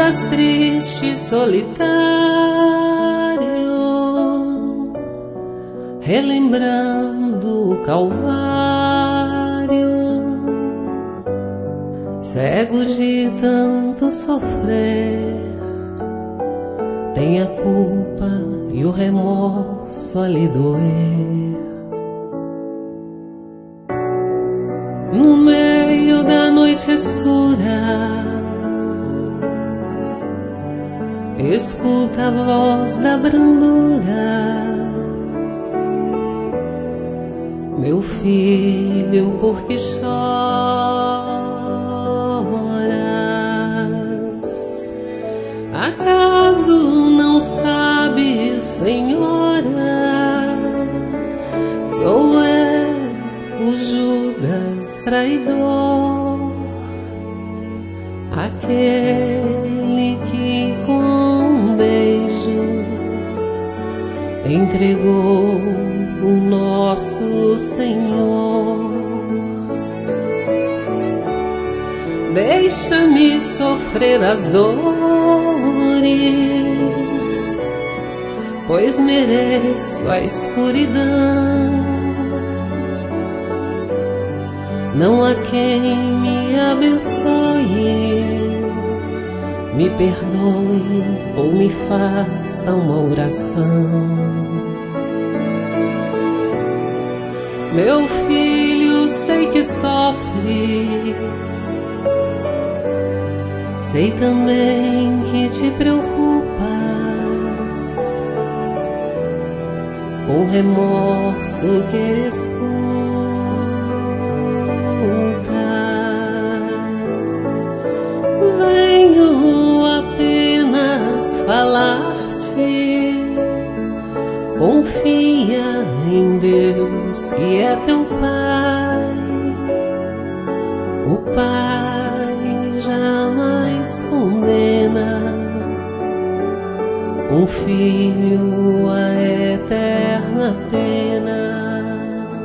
estás triste, solitário, relembrando o Calvário, cego de tanto sofrer, tem a culpa e o remorso a lhe doer. No meio da noite escura, escuta a voz da brandura. Meu filho, por que choras? Acaso não sabes, senhora, sou eu, o Judas traidor, aquele que com um beijo entregou o nosso Senhor. Deixa-me sofrer as dores, pois mereço a escuridão. Não há quem me abençoe, me perdoe ou me faça uma oração. Meu filho, sei que sofres, sei também que te preocupas com remorso que escutas. Venho apenas falar-te, confia em Deus que é teu Pai. O Pai jamais condena um filho à eterna pena.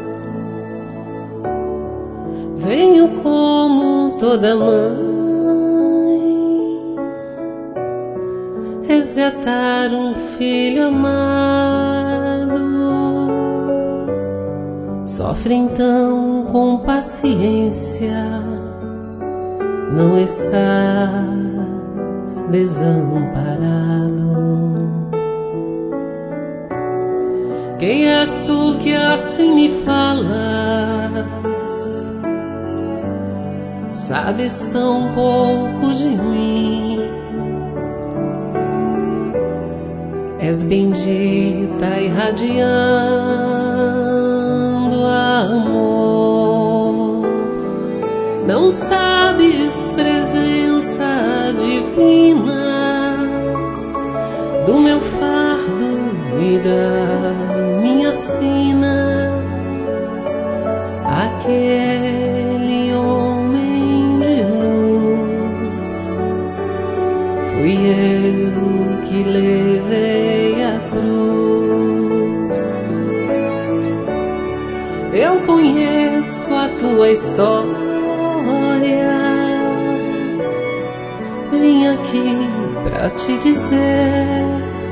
Venho como toda mãe resgatar um filho amado. Sofre então com paciência, não estás desamparado. Quem és tu que assim me falas? Sabes tão pouco de mim. És bendita irradiando amor. Não sabes, presença divina, do meu fardo e da minha sina. Aquele homem de luz fui eu que levei a cruz. Eu conheço a tua história, vim aqui pra te dizer,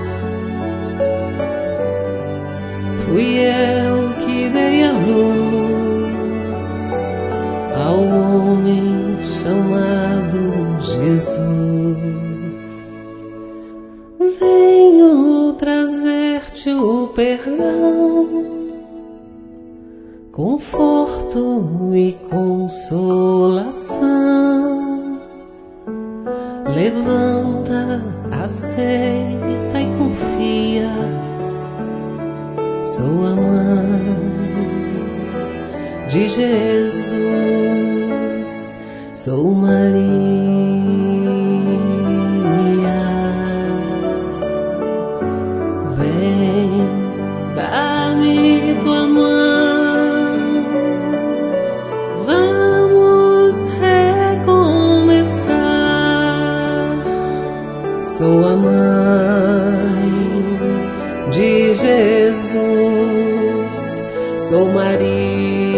fui eu que dei a luz ao homem chamado Jesus. Venho trazer-te o perdão, conforto e consolação. Levanta, aceita e confia. Sou a mãe de Jesus, sou Maria. Vem, dá-me tua mão, vamos recomeçar. Sou a mãe de Jesus, sou Maria.